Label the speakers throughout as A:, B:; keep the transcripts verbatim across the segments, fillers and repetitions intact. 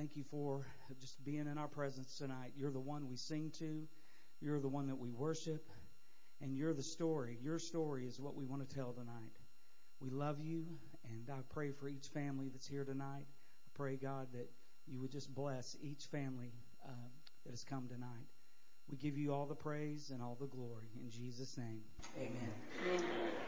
A: thank you for just being in our presence tonight. You're the one we sing to. You're the one that we worship. And you're the story. Your story is what we want to tell tonight. We love you, and I pray for each family that's here tonight. I pray, God, that you would just bless each family uh, that has come tonight. We give you all the praise and all the glory. In Jesus' name, amen. Amen.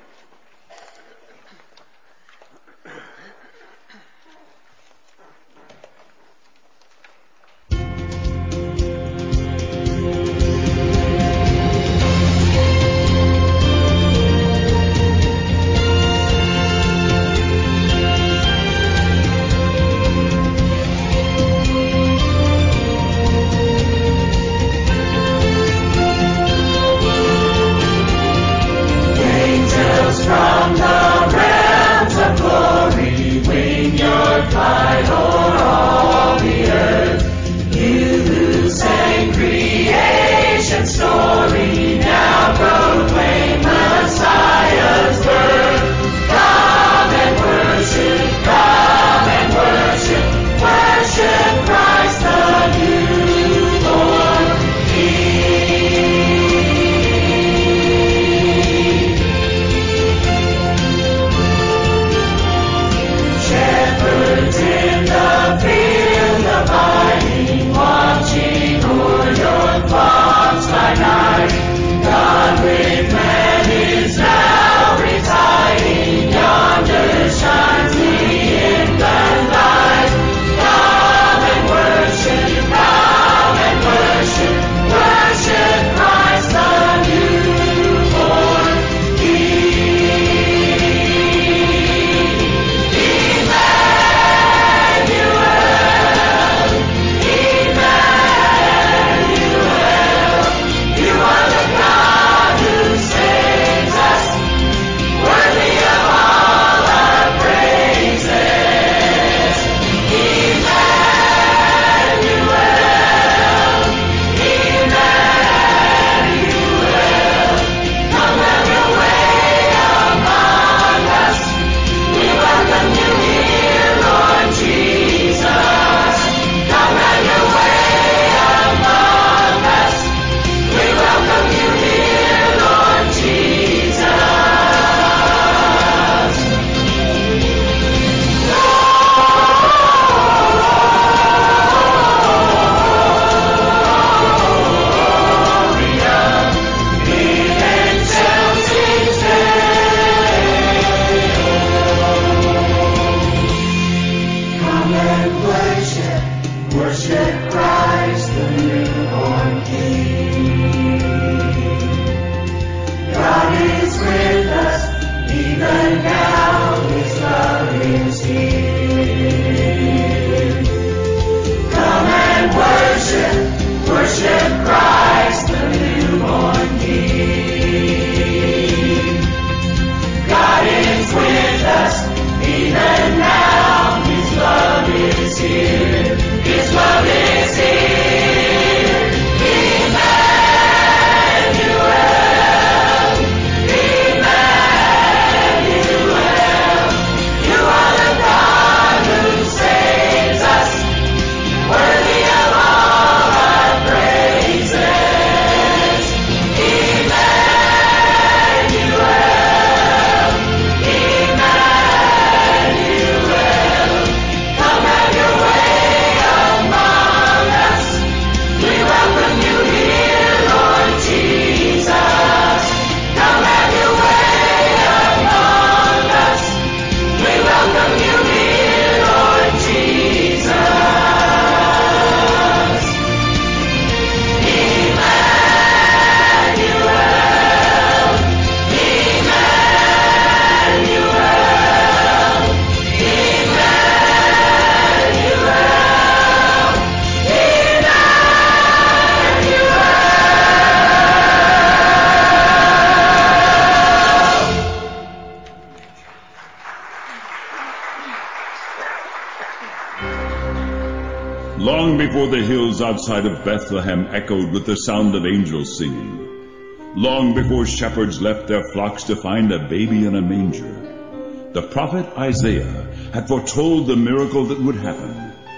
B: Long before the hills outside of Bethlehem echoed with the sound of angels singing, long before shepherds left their flocks to find a baby in a manger, the prophet Isaiah had foretold the miracle that would happen.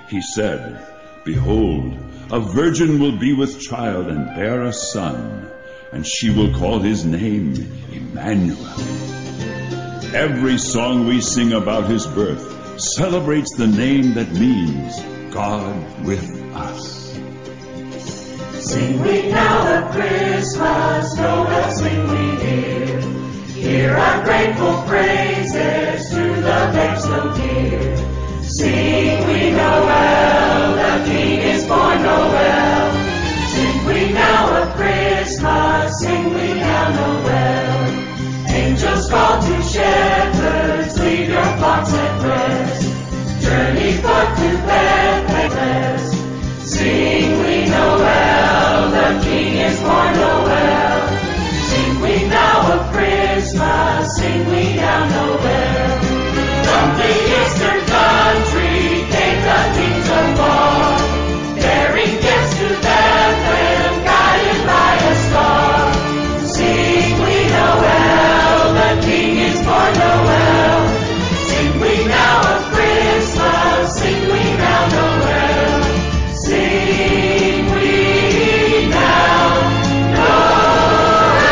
B: He said, Behold, a virgin will be with child and bear a son, and she will call his name Emmanuel. Every song we sing about his birth celebrates the name that means God with us.
C: Sing we now of Christmas, no less sing we here. Hear our grateful praises to the babe so dear. Sing we Noel, the King is born Noel. Sing we now of Christmas, sing we now Noel. Angels call to shepherds, leave your flocks at rest. Journey forth to Bethlehem, sing we Noel, the King is born Noel. Sing we now of Christmas, sing we now Noel. From the eastern country came the kings afar, bearing gifts to Bethlehem, guided by a star. Sing we Noel, the King is born Noel. Sing we now of Christmas, sing we now Noel. Sing we now Noel.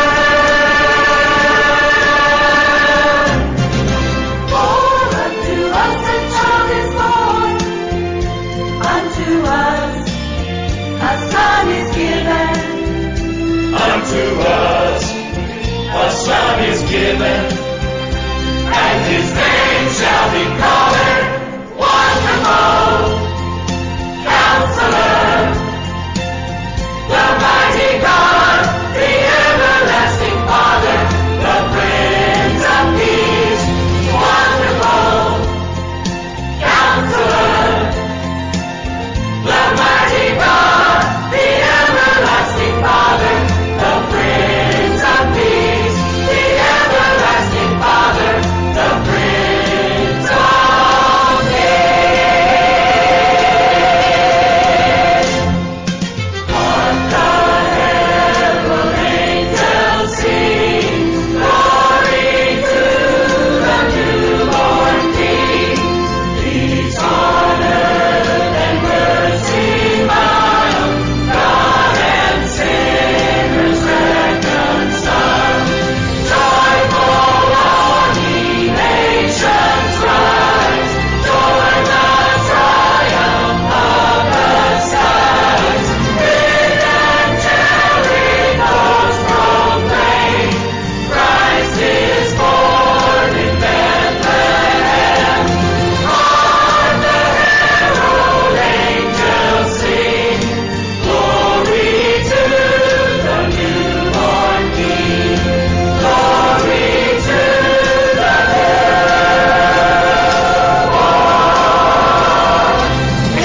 C: For unto us a child is born, unto us a son is given, unto us a son is given, and his name shall be called Wonderful Counselor, the mighty God, the everlasting Father, the Prince of Peace. Wonderful Counselor, the mighty God, the everlasting Father, the Prince of Peace, the everlasting Father, the Prince of Peace. Hark the herald angels sing, glory to the newborn King. Peace on earth and mercy mild, God and sinners reconciled. Joyful all ye nations rise, join the triumph of the skies. With angelic hosts proclaim, Christ is born in Bethlehem. Hark the herald angels sing, glory to the newborn King, glory to the newborn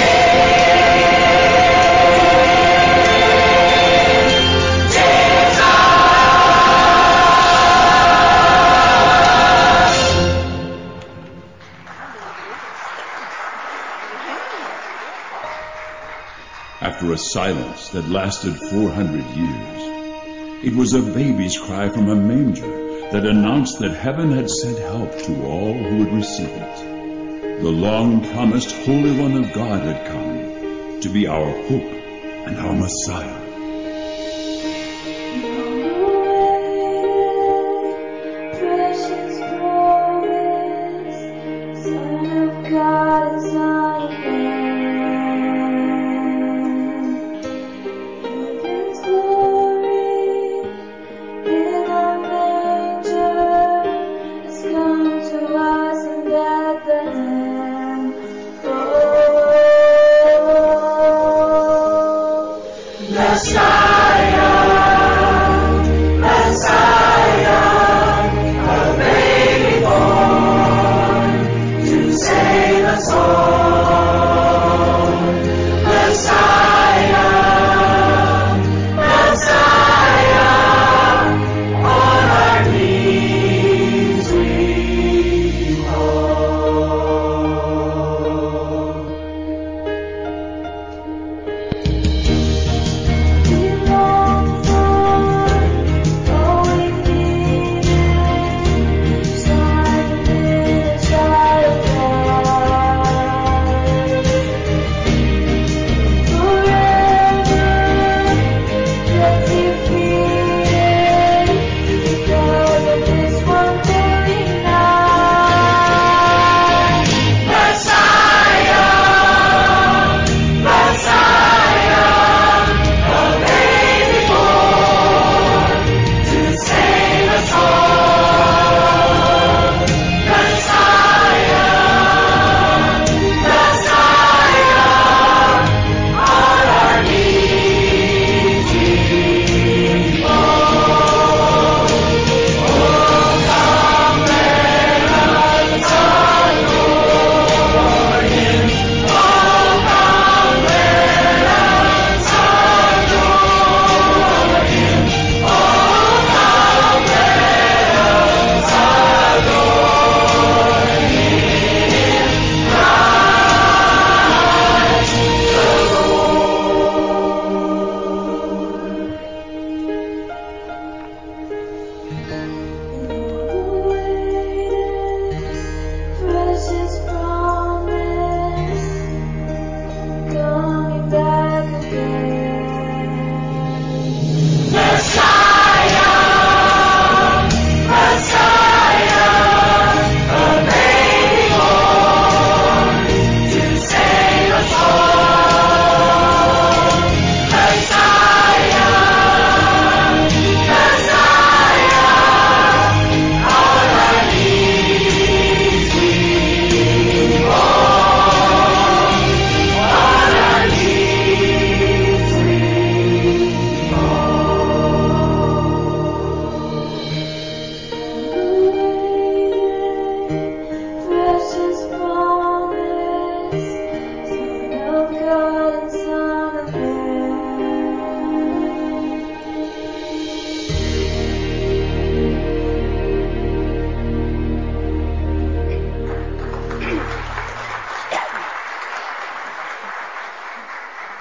B: After a silence that lasted four hundred years, it was a baby's cry from a manger that announced that heaven had sent help to all who would receive it. The long-promised Holy One of God had come to be our hope and our Messiah.
C: precious promise, Son of God and Son of Man. Heaven's glory in a manger has come to us in Bethlehem. Oh, the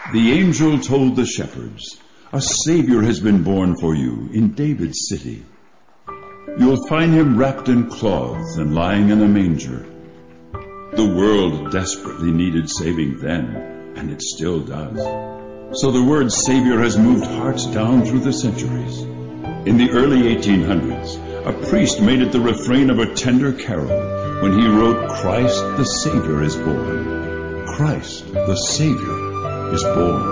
B: The angel told the shepherds, "A Savior has been born for you in David's city. You'll find him wrapped in cloths and lying in a manger." The world desperately needed saving then, and it still does. So the word Savior has moved hearts down through the centuries. In the early eighteen hundreds, a priest made it the refrain of a tender carol when he wrote, "Christ the Savior is born. Christ the Savior is born."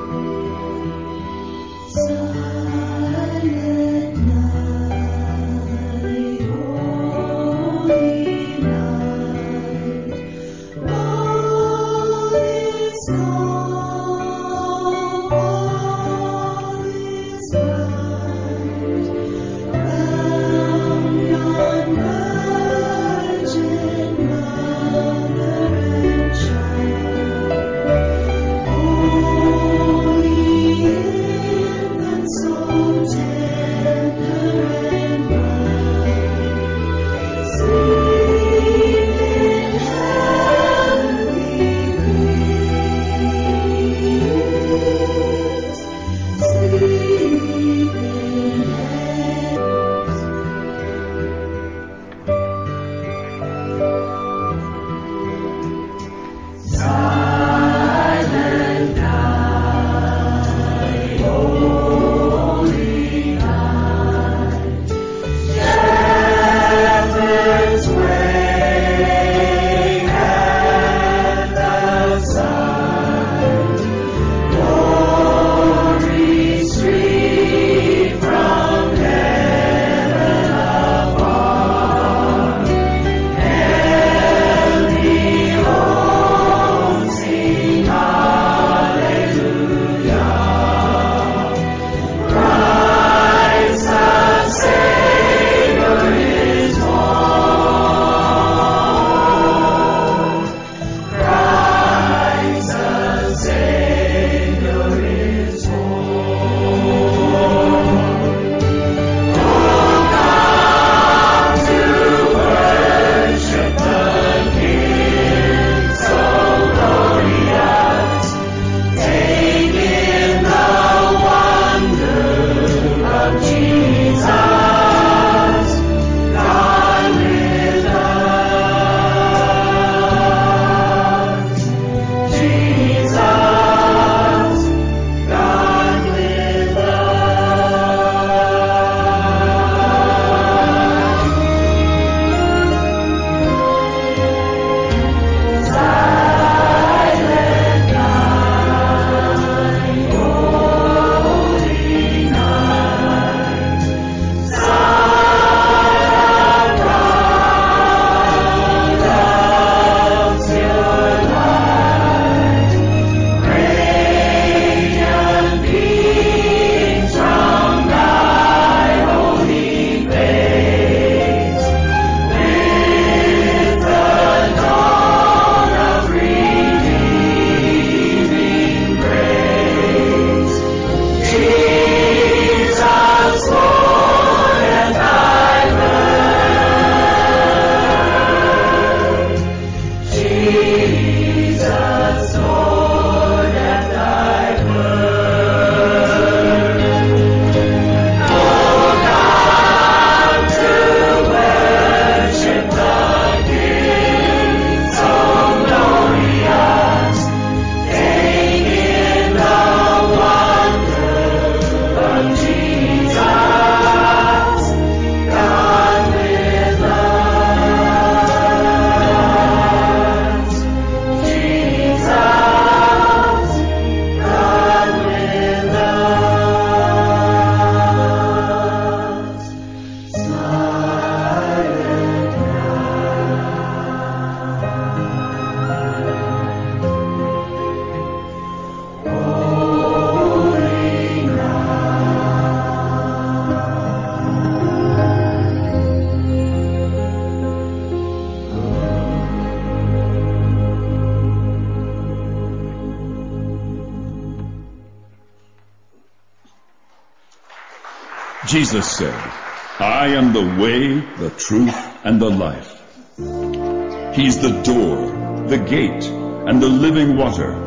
B: Jesus said, "I am the way, the truth, and the life." He's the door, the gate, and the living water,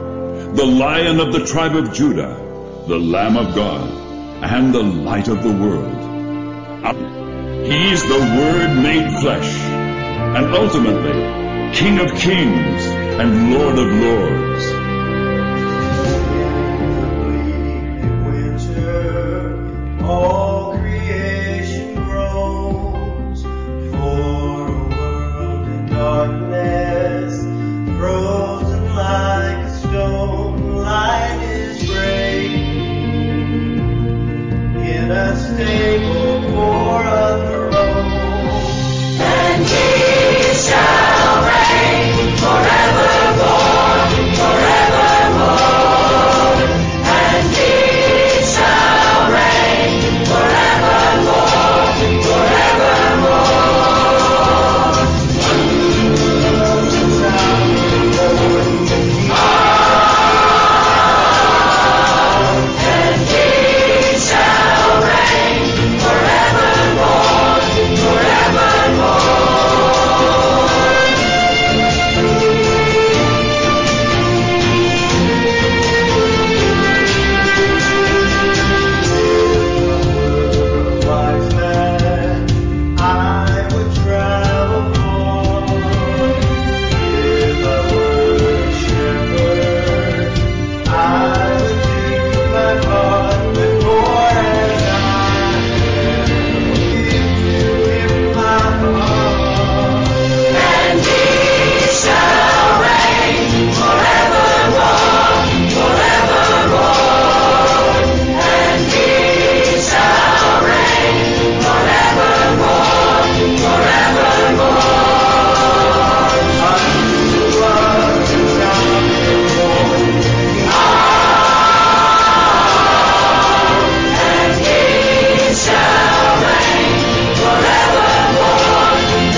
B: the Lion of the tribe of Judah, the Lamb of God, and the light of the world. He's the Word made flesh, and ultimately King of kings and Lord of lords.
D: In winter, all creation groans for a world in darkness, frozen like a stone. Light is breaking in a stable for a throne, and He shall reign forevermore, forevermore, and He shall reign forevermore, forevermore. And He shall reign forevermore, forevermore. Wise man, I would travel far. If I were a shepherd, I would do my part with more as I give to Him my heart. And He shall reign forevermore, forevermore. And He shall reign forevermore, forevermore. Unto us a child is born. And He shall reign forevermore,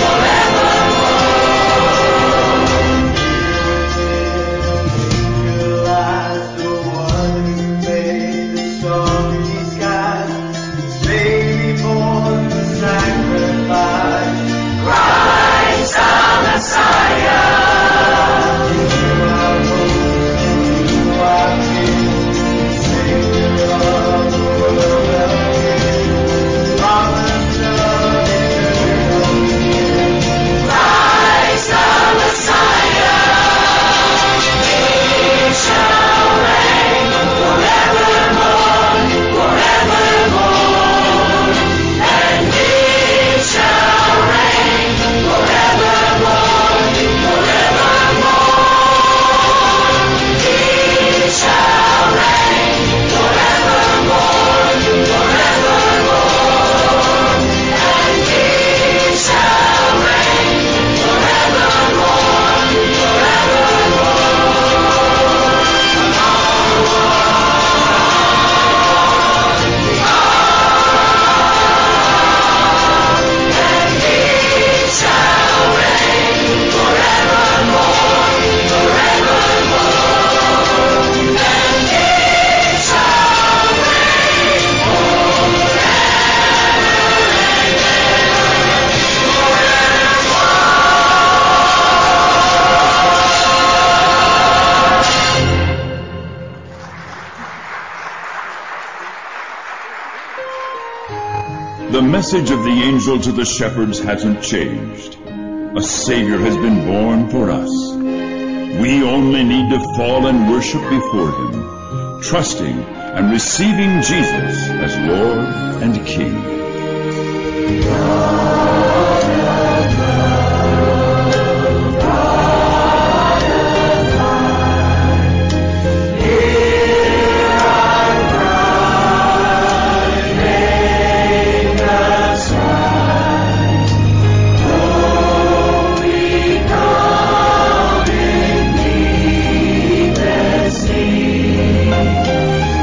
D: forevermore. The one who made the starry skies, His baby born to sacrifice. Christ our Messiah. You are host, you are King, Savior of the world again. Promise of eternal years. Christ our Messiah. He shall reign forevermore, forevermore. And He shall reign forevermore, forevermore. He shall reign forevermore, forevermore. And He shall reign forevermore, and He shall reign forevermore, forevermore. And He shall reign
B: The message of the angel to the shepherds hasn't changed. A Savior has been born for us. We only need to fall and worship before Him, trusting and receiving Jesus as Lord and King.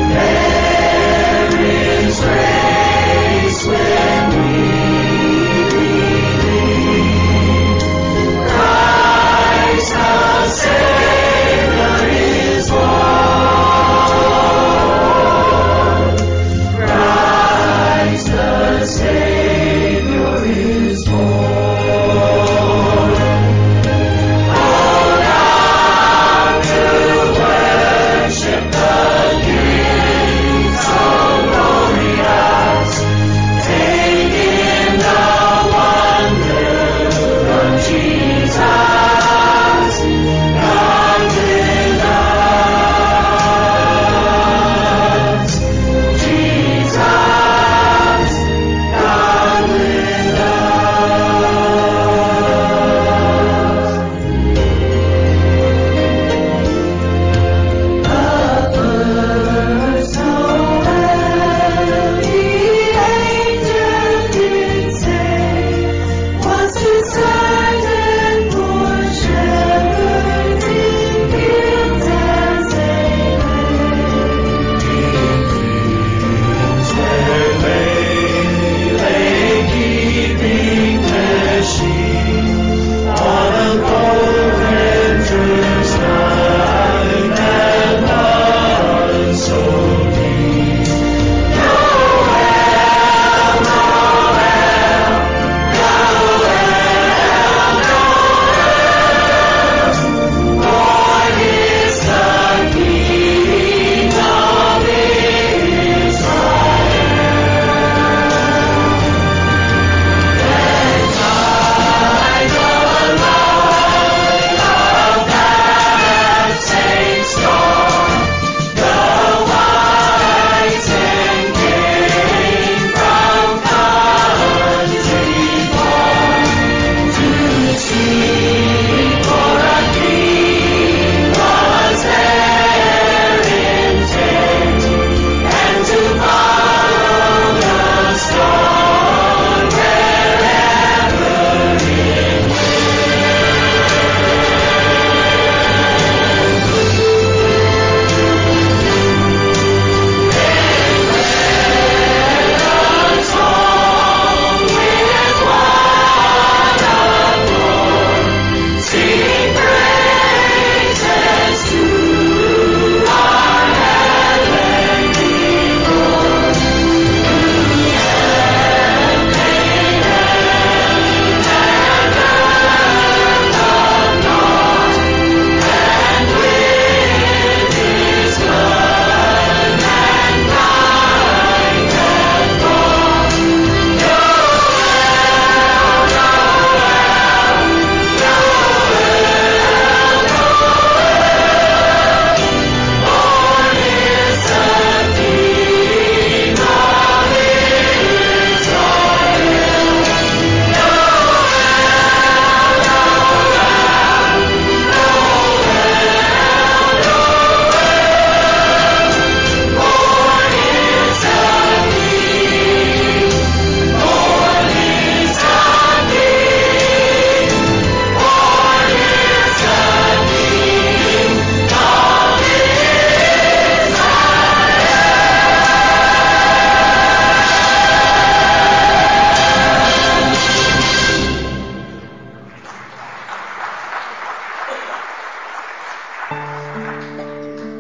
C: There is grace when we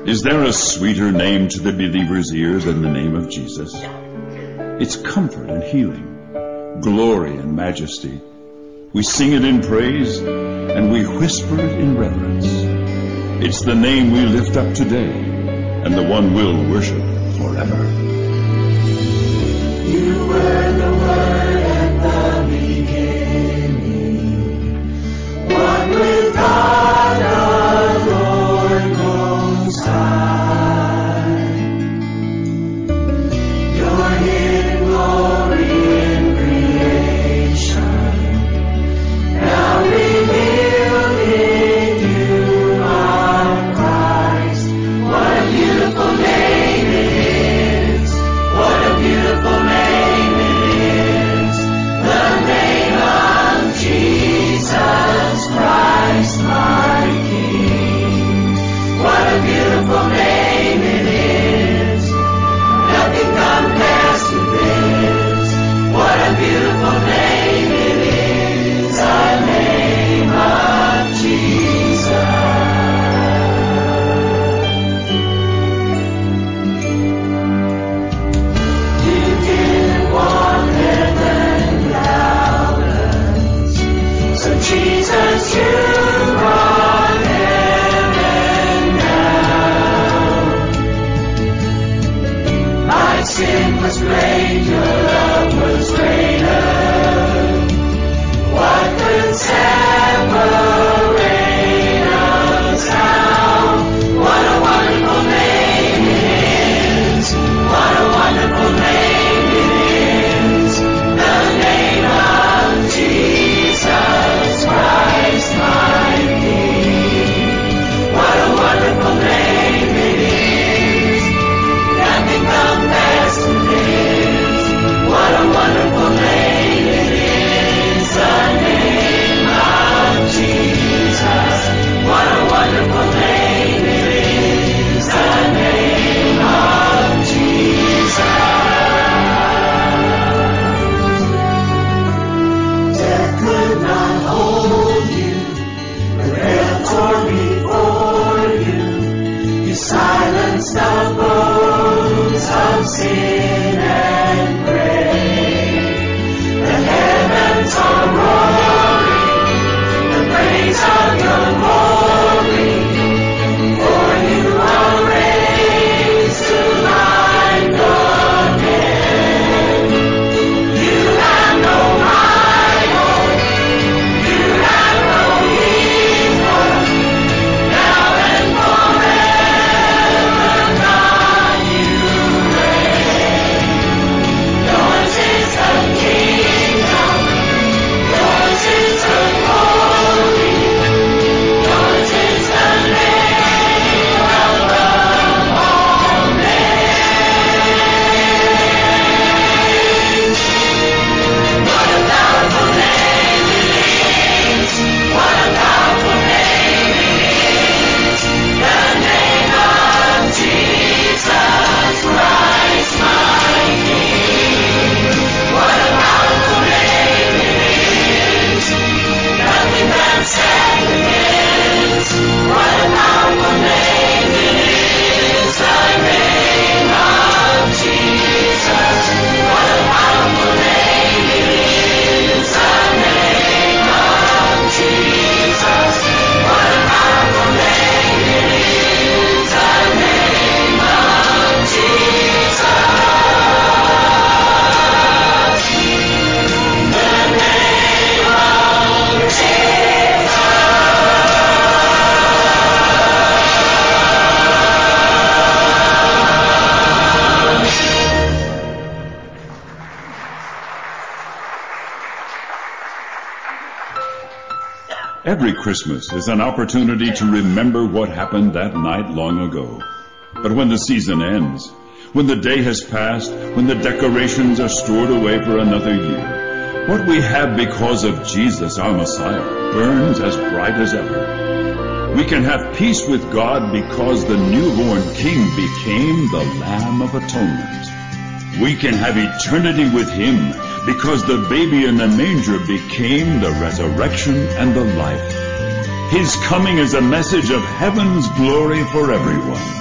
B: Is there a sweeter name to the believer's ear than the name of Jesus? It's comfort and healing, glory and majesty. We sing it in praise, and we whisper it in reverence. It's the name we lift up today, and the one we'll worship forever.
C: You were the Word at the beginning, one with God the Lord Most High. Your hidden glory in creation, now revealed in you, our Christ. What a beautiful name it is! What a beautiful name it is! The name of Jesus Christ, my King. What a beautiful name it is! Nothing compares to this. What a beautiful name it is! The name of Jesus. You didn't want heaven without us, so Jesus, you brought heaven down. My sin was great, your love was greater. What could separate us now? What a wonderful name it is! What a wonderful name it is! The name of Jesus Christ, my King. What a wonderful name it is! Nothing compares to this. What a wonderful name it is! The name of Jesus. What a wonderful name it is! The name of Jesus. Death could not hold you, but hell tore before you. You silenced the foes of sin and grave. The heavens are roaring the praise of your glory, for you are raised to life again. You have no rival, you have no equal, now and forever, God, you reign. Yours is the kingdom, yours is the glory, yours is the name above all names. What a powerful name it is! What a powerful name it is! The name of Jesus Christ, my King. What a powerful name it is! Nothing can stand against. What a powerful name it is! The name of Jesus. What a powerful name it is! The name of Jesus. What a powerful name it is! The name of Jesus. The name of Jesus.
B: Every Christmas is an opportunity to remember what happened that night long ago. But when the season ends, when the day has passed, when the decorations are stored away for another year, what we have because of Jesus, our Messiah, burns as bright as ever. We can have peace with God because the newborn King became the Lamb of Atonement. We can have eternity with Him because the baby in the manger became the resurrection and the life. His coming is a message of heaven's glory for everyone.